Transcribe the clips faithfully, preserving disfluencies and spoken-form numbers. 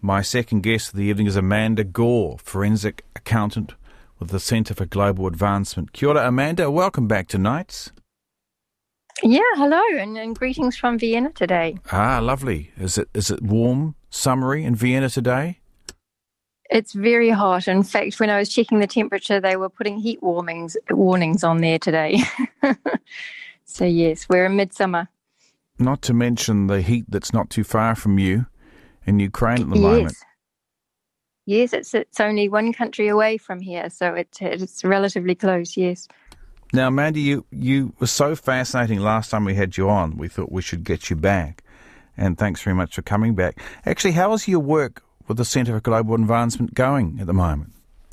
My second guest of the evening is Amanda Gore, forensic accountant with the Centre for Global Advancement. Kia ora, Amanda. Welcome back to Nights. Yeah, hello, and, and greetings from Vienna today. Ah, lovely. Is it is it warm, summery in Vienna today? It's very hot. In fact, when I was checking the temperature, they were putting heat warnings warnings on there today. So yes, we're in midsummer. Not to mention the heat that's not too far from you in Ukraine at the yes. moment. Yes, it's it's only one country away from here, so it, it's relatively close, yes. Now, Amanda, you, you were so fascinating last time we had you on. We thought we should get you back. And thanks very much for coming back. Actually, how is your work with the Centre for Global Advancement going at the moment?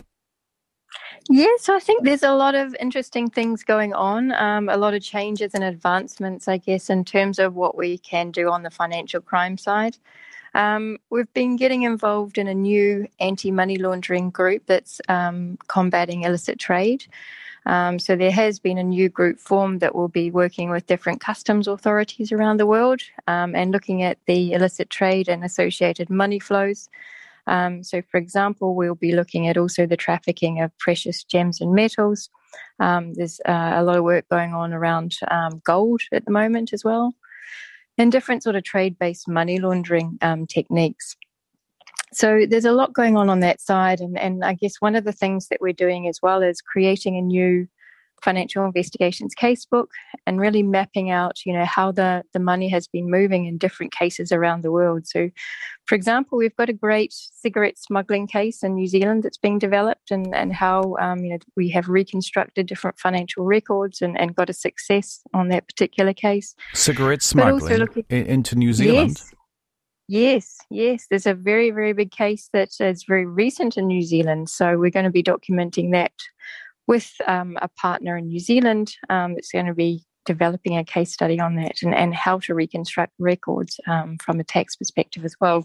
Yes, I think there's a lot of interesting things going on, um, a lot of changes and advancements, I guess, in terms of what we can do on the financial crime side. Um, we've been getting involved in a new anti-money laundering group that's um, combating illicit trade. Um, so there has been a new group formed that will be working with different customs authorities around the world um, and looking at the illicit trade and associated money flows. Um, so, for example, we'll be looking at also the trafficking of precious gems and metals. Um, there's uh, a lot of work going on around um, gold at the moment as well, and different sort of trade-based money laundering um, techniques. So there's a lot going on on that side, and, and I guess one of the things that we're doing as well is creating a new financial investigations casebook and really mapping out, you know, how the, the money has been moving in different cases around the world. So, for example, we've got a great cigarette smuggling case in New Zealand that's being developed, and, and how, um, you know, we have reconstructed different financial records and, and got a success on that particular case. Cigarette smuggling looking, into New Zealand? Yes. Yes, yes. There's a very, very big case that is very recent in New Zealand. So we're going to be documenting that with um, a partner in New Zealand um, that's going to be developing a case study on that and, and how to reconstruct records um, from a tax perspective as well.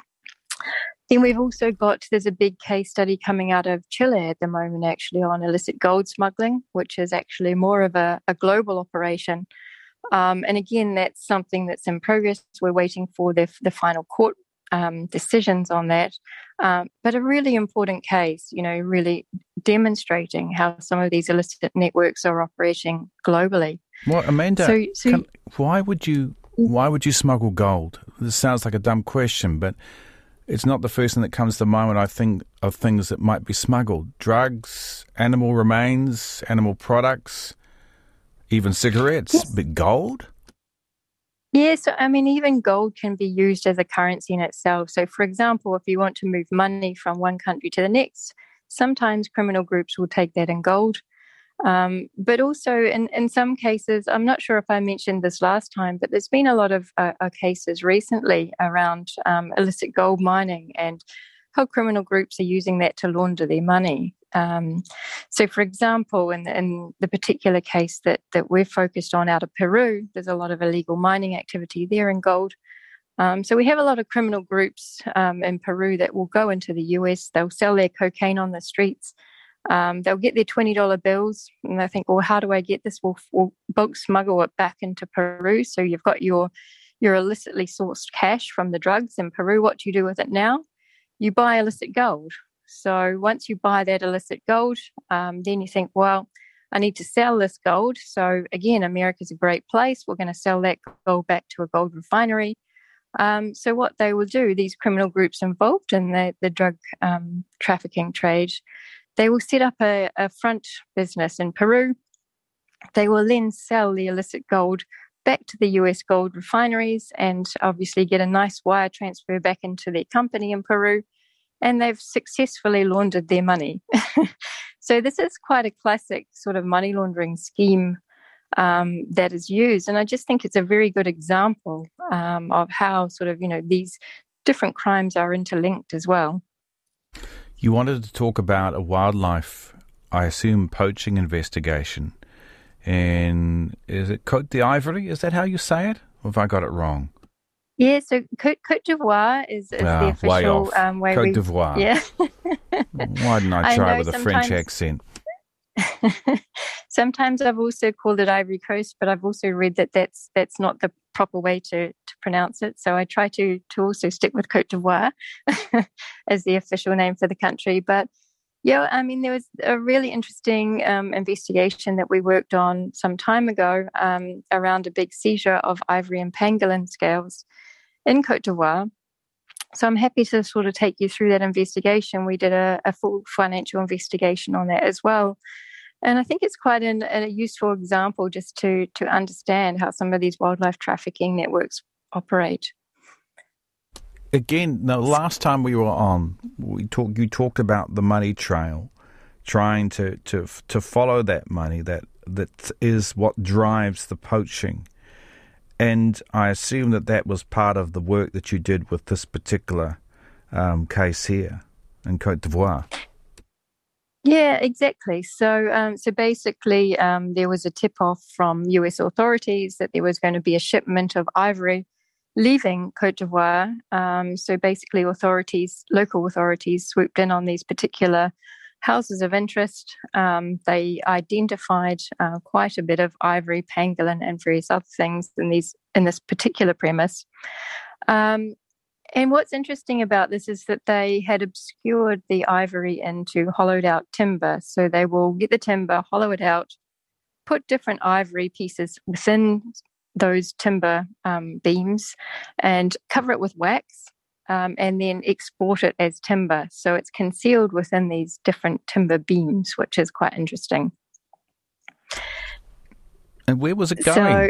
Then we've also got, there's a big case study coming out of Chile at the moment actually on illicit gold smuggling, which is actually more of a, a global operation. Um, and again, that's something that's in progress. We're waiting for the, the final court um, decisions on that. Um, but a really important case, you know, really demonstrating how some of these illicit networks are operating globally. Well, Amanda, so, so, can, why would you why would you smuggle gold? This sounds like a dumb question, but it's not the first thing that comes to mind when I think of things that might be smuggled. Drugs, animal remains, animal products, even cigarettes, yes. But gold? Yes, yeah, so, I mean, even gold can be used as a currency in itself. So, for example, if you want to move money from one country to the next, sometimes criminal groups will take that in gold. Um, but also, in, in some cases, I'm not sure if I mentioned this last time, but there's been a lot of uh, uh, cases recently around um, illicit gold mining and how criminal groups are using that to launder their money. Um, so, for example, in, in the particular case that, that we're focused on out of Peru, there's a lot of illegal mining activity there in gold. Um, so we have a lot of criminal groups um, in Peru that will go into the U S. They'll sell their cocaine on the streets. Um, they'll get their twenty dollar bills and they think, well, how do I get this? We'll, we'll bulk smuggle it back into Peru. So you've got your, your illicitly sourced cash from the drugs in Peru. What do you do with it now? You buy illicit gold. So once you buy that illicit gold, um, then you think, well, I need to sell this gold. So again, America's a great place. We're going to sell that gold back to a gold refinery. Um, so what they will do, these criminal groups involved in the, the drug um, trafficking trade, they will set up a, a front business in Peru. They will then sell the illicit gold back to the U S gold refineries and obviously get a nice wire transfer back into their company in Peru. And they've successfully laundered their money. So this is quite a classic sort of money laundering scheme um, that is used. And I just think it's a very good example um, of how sort of, you know, these different crimes are interlinked as well. You wanted to talk about a wildlife, I assume, poaching investigation. And is it Côte d'Ivoire? Is that how you say it? Or have I got it wrong? Yeah, so Côte, Côte d'Ivoire is, is ah, the official way off. Um, way Côte we, d'Ivoire. Yeah. Why didn't I try I with a French accent? Sometimes I've also called it Ivory Coast, but I've also read that that's that's not the proper way to, to pronounce it. So I try to to also stick with Côte d'Ivoire as the official name for the country. But yeah, I mean, there was a really interesting um, investigation that we worked on some time ago um, around a big seizure of ivory and pangolin scales in Côte d'Ivoire. So I'm happy to sort of take you through that investigation. We did a, a full financial investigation on that as well. And I think it's quite an, a useful example just to to understand how some of these wildlife trafficking networks operate. Again, the last time we were on, we talked. You talked about the money trail, trying to, to to follow that money. That that is what drives the poaching, and I assume that that was part of the work that you did with this particular um, case here in Côte d'Ivoire. Yeah, exactly. So, um, so basically, um, there was a tip-off from U S authorities that there was going to be a shipment of ivory leaving Côte d'Ivoire. Um, so basically, authorities, local authorities, swooped in on these particular houses of interest. Um, they identified uh, quite a bit of ivory, pangolin, and various other things in these in this particular premise. Um, And what's interesting about this is that they had obscured the ivory into hollowed out timber. So they will get the timber, hollow it out, put different ivory pieces within those timber um, beams and cover it with wax um, and then export it as timber. So it's concealed within these different timber beams, which is quite interesting. And where was it going? So,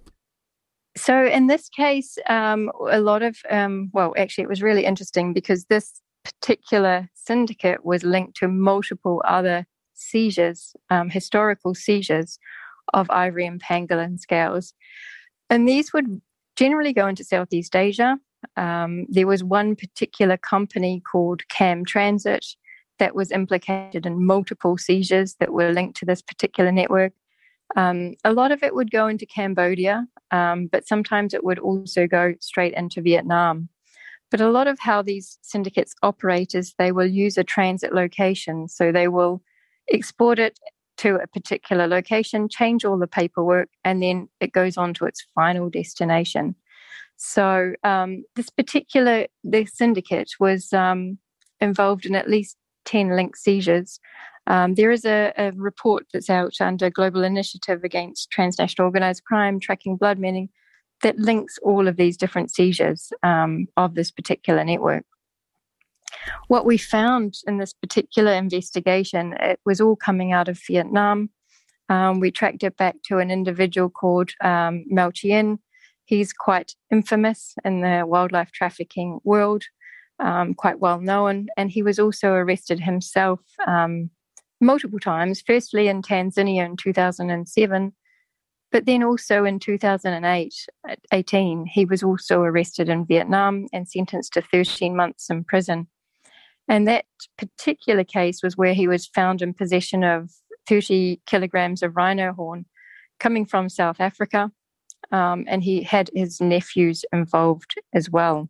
So in this case, um, a lot of, um, well, actually, it was really interesting because this particular syndicate was linked to multiple other seizures, um, historical seizures of ivory and pangolin scales. And these would generally go into Southeast Asia. Um, there was one particular company called Cam Transit that was implicated in multiple seizures that were linked to this particular network. Um, a lot of it would go into Cambodia, um, but sometimes it would also go straight into Vietnam. But a lot of how these syndicates operate is they will use a transit location. So they will export it to a particular location, change all the paperwork, and then it goes on to its final destination. So um, this particular the syndicate was um, involved in at least ten linked seizures. Um, there is a, a report that's out under Global Initiative Against Transnational Organised Crime, Tracking Blood Meaning, that links all of these different seizures um, of this particular network. What we found in this particular investigation, it was all coming out of Vietnam. Um, we tracked it back to an individual called um, Mao Chien. He's quite infamous in the wildlife trafficking world, um, quite well known, and he was also arrested himself um, multiple times, firstly in Tanzania in two thousand seven, but then also in two thousand eight, eighteen, he was also arrested in Vietnam and sentenced to thirteen months in prison. And that particular case was where he was found in possession of thirty kilograms of rhino horn coming from South Africa, um, and he had his nephews involved as well.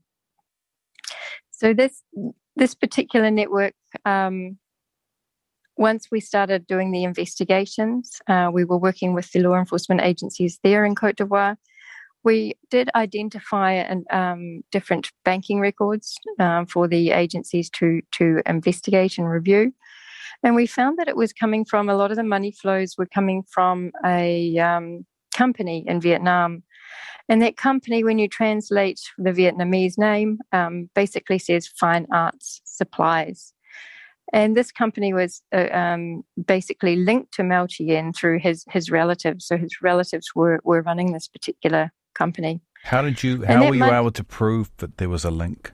So this this particular network, um, once we started doing the investigations, uh, we were working with the law enforcement agencies there in Côte d'Ivoire. We did identify an, um, different banking records um, for the agencies to, to investigate and review. And we found that it was coming from, a lot of the money flows were coming from a um, company in Vietnam. And that company, when you translate the Vietnamese name, um, basically says Fine Arts Supplies. And this company was uh, um, basically linked to Mao Chien through his his relatives. So his relatives were, were running this particular company. How did you? How were you money, able to prove that there was a link?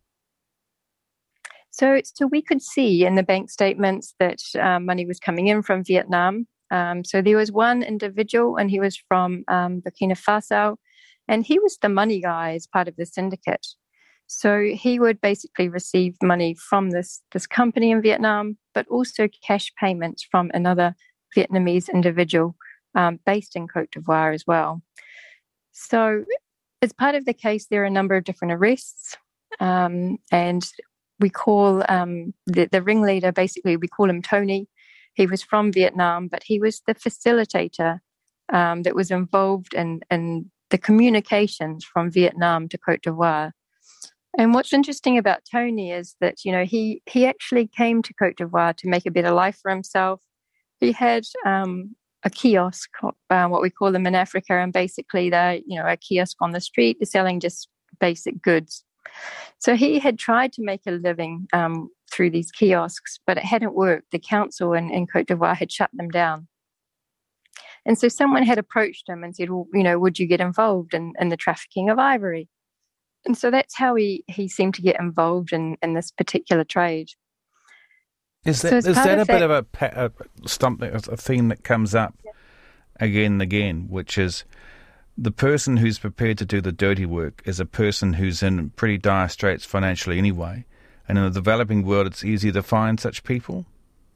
So, so we could see in the bank statements that uh, money was coming in from Vietnam. Um, so there was one individual, and he was from um, Burkina Faso, and he was the money guy as part of the syndicate. So he would basically receive money from this, this company in Vietnam, but also cash payments from another Vietnamese individual um, based in Côte d'Ivoire as well. So as part of the case, there are a number of different arrests, um, and we call um, the, the ringleader, basically we call him Tony. He was from Vietnam, but he was the facilitator um, that was involved in, in the communications from Vietnam to Cote d'Ivoire. And what's interesting about Tony is that, you know, he, he actually came to Cote d'Ivoire to make a better life for himself. He had um, a kiosk, uh, what we call them in Africa, and basically they're, you know, a kiosk on the street, they're selling just basic goods. So he had tried to make a living um, through these kiosks, but it hadn't worked. The council in, in Cote d'Ivoire had shut them down. And so someone had approached him and said, well, you know, would you get involved in, in the trafficking of ivory? And so that's how he, he seemed to get involved in, in this particular trade. Is that, so is that a that, bit of a, a, something, a theme that comes up yeah. again and again, which is the person who's prepared to do the dirty work is a person who's in pretty dire straits financially anyway. And in the developing world, it's easier to find such people?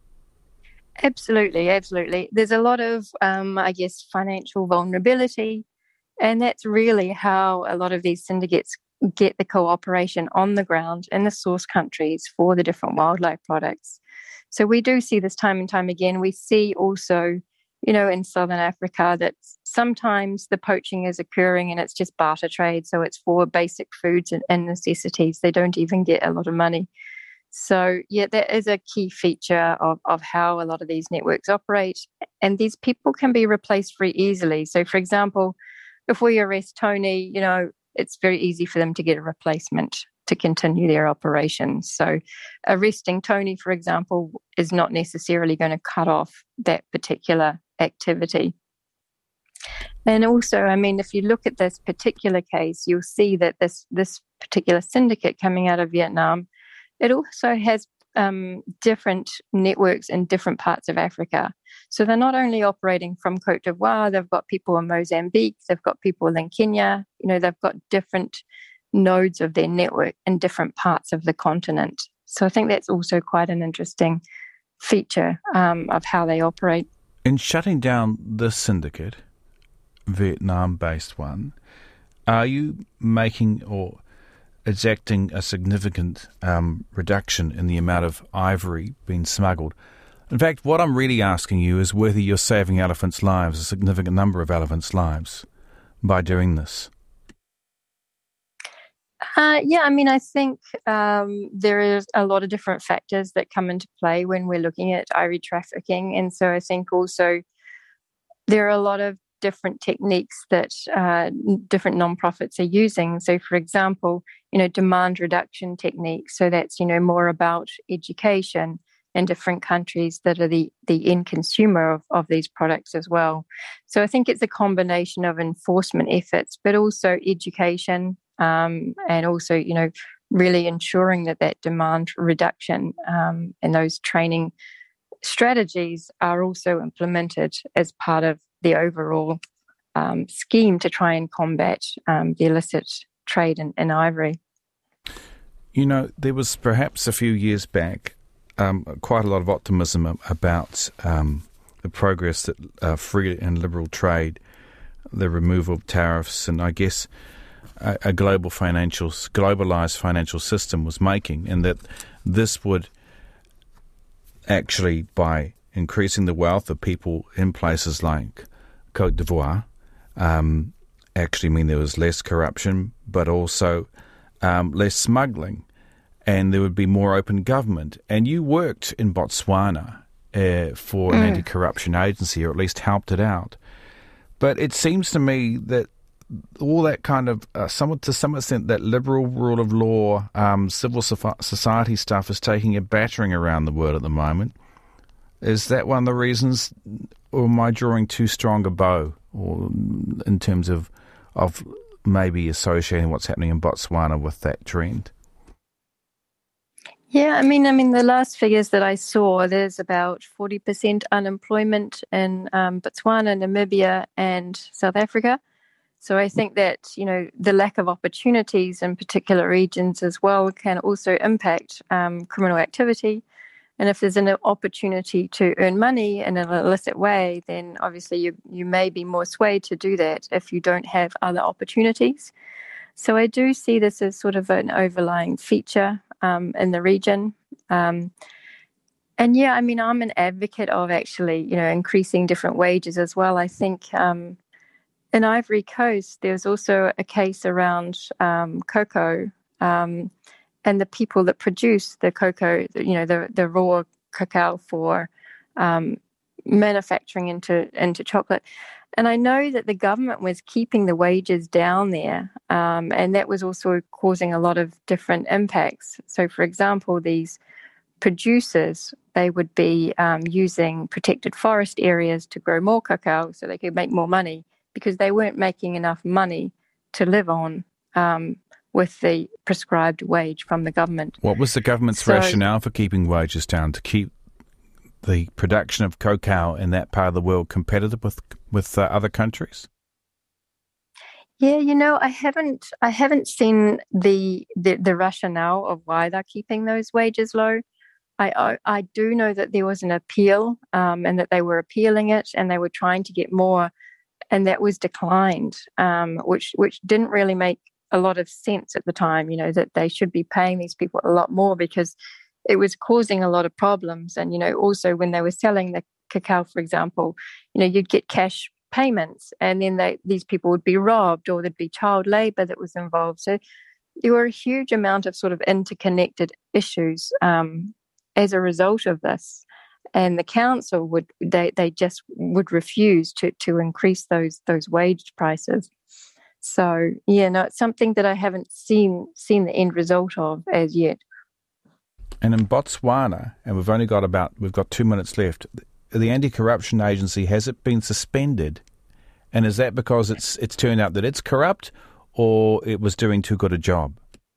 Absolutely, absolutely. There's a lot of, um, I guess, financial vulnerability. And that's really how a lot of these syndicates get the cooperation on the ground in the source countries for the different wildlife products. So we do see this time and time again. We see also, you know, in Southern Africa that sometimes the poaching is occurring and it's just barter trade. So it's for basic foods and, and necessities. They don't even get a lot of money. So, yeah, that is a key feature of, of how a lot of these networks operate. And these people can be replaced very easily. So, for example, if we arrest Tony, you know, it's very easy for them to get a replacement to continue their operations. So arresting Tony, for example, is not necessarily going to cut off that particular activity. And also, I mean, if you look at this particular case, you'll see that this, this particular syndicate coming out of Vietnam, it also has um, different networks in different parts of Africa. So they're not only operating from Cote d'Ivoire, they've got people in Mozambique, they've got people in Kenya, you know, they've got different nodes of their network in different parts of the continent. So I think that's also quite an interesting feature um, of how they operate. In shutting down this syndicate, Vietnam-based one, are you making or exacting a significant um, reduction in the amount of ivory being smuggled? In fact, what I'm really asking you is whether you're saving elephants' lives, a significant number of elephants' lives, by doing this. Uh, yeah, I mean, I think um, there is a lot of different factors that come into play when we're looking at ivory trafficking. And so I think also there are a lot of different techniques that uh, different nonprofits are using. So, for example, you know, demand reduction techniques. So that's, you know, more about education in different countries that are the, the end consumer of, of these products as well. So I think it's a combination of enforcement efforts, but also education um, and also, you know, really ensuring that that demand reduction um, and those training strategies are also implemented as part of the overall um, scheme to try and combat um, the illicit trade in, in ivory. You know, there was perhaps a few years back um, quite a lot of optimism about um, the progress that uh, free and liberal trade, the removal of tariffs, and I guess a, a global financial, globalized financial system was making, and that this would actually, by increasing the wealth of people in places like Cote d'Ivoire, um, actually mean there was less corruption, but also um, less smuggling, and there would be more open government. And you worked in Botswana uh, for an mm. anti-corruption agency, or at least helped it out. But it seems to me that all that kind of, uh, somewhat to some extent, that liberal rule of law, um, civil society stuff is taking a battering around the world at the moment. Is that one of the reasons, or am I drawing too strong a bow, or in terms of of maybe associating what's happening in Botswana with that trend? Yeah, I mean, I mean, the last figures that I saw, there's about forty percent unemployment in um, Botswana, Namibia, and South Africa. So I think that, you know, the lack of opportunities in particular regions as well can also impact um, criminal activity. And if there's an opportunity to earn money in an illicit way, then obviously you, you may be more swayed to do that if you don't have other opportunities. So I do see this as sort of an overlying feature um, in the region. Um, And yeah, I mean, I'm an advocate of actually, you know, increasing different wages as well. I think um, in Ivory Coast, there's also a case around um, cocoa um, and the people that produce the cocoa, you know, the, the raw cacao for um, manufacturing into into chocolate. And I know that the government was keeping the wages down there, um, and that was also causing a lot of different impacts. So, for example, these producers, they would be um, using protected forest areas to grow more cacao so they could make more money because they weren't making enough money to live on um, with the prescribed wage from the government. What was the government's so, rationale for keeping wages down, to keep the production of cacao in that part of the world competitive with with uh, other countries? Yeah, you know, I haven't I haven't seen the, the the rationale of why they're keeping those wages low. I, I, I do know that there was an appeal um, and that they were appealing it and they were trying to get more, and that was declined, um, which which didn't really make a lot of sense at the time, you know, that they should be paying these people a lot more because it was causing a lot of problems. And, you know, also when they were selling the cacao, for example, you know, you'd get cash payments and then they, these people would be robbed or there'd be child labor that was involved. So there were a huge amount of sort of interconnected issues um, as a result of this, and the council would they, they just would refuse to to increase those those wage prices. So yeah, no, it's something that I haven't seen seen the end result of as yet. And in Botswana, and we've only got about we've got two minutes left. The Anti-Corruption Agency, has it been suspended? And is that because it's it's turned out that it's corrupt, or it was doing too good a job?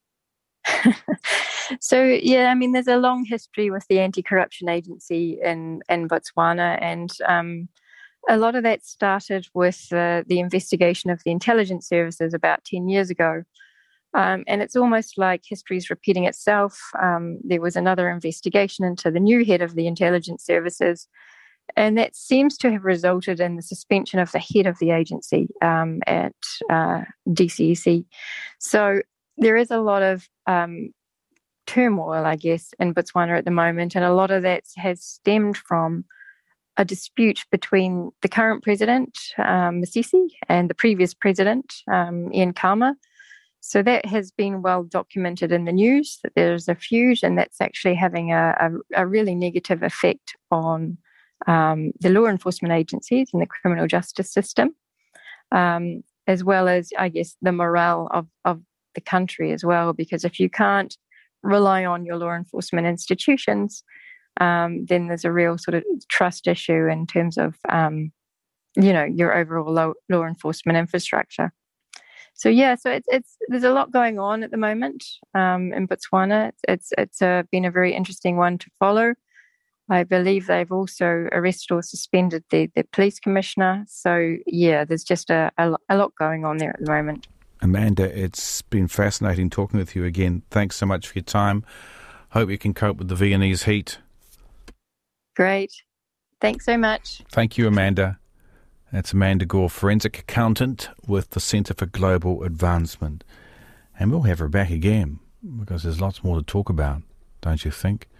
So, yeah, I mean, there's a long history with the Anti-Corruption Agency in, in Botswana, and um, a lot of that started with uh, the investigation of the intelligence services about ten years ago. Um, and it's almost like history's repeating itself. Um, there was another investigation into the new head of the intelligence services, and that seems to have resulted in the suspension of the head of the agency um, at uh, D C E C. So there is a lot of um, turmoil, I guess, in Botswana at the moment, and a lot of that has stemmed from a dispute between the current president, um, Masisi, and the previous president, um, Ian Khama. So that has been well documented in the news, that there's a feud, and that's actually having a, a, a really negative effect on um, the law enforcement agencies and the criminal justice system, um, as well as, I guess, the morale of, of the country as well, because if you can't rely on your law enforcement institutions, um, then there's a real sort of trust issue in terms of, um, you know, your overall law, law enforcement infrastructure. So yeah, so it's it's there's a lot going on at the moment um, in Botswana. It's it's, it's uh, been a very interesting one to follow. I believe they've also arrested or suspended the, the police commissioner. So yeah, there's just a, a, a lot going on there at the moment. Amanda, it's been fascinating talking with you again. Thanks so much for your time. Hope you can cope with the Viennese heat. Great. Thanks so much. Thank you, Amanda. That's Amanda Gore, forensic accountant with the Centre for Global Advancement. And we'll have her back again because there's lots more to talk about, don't you think?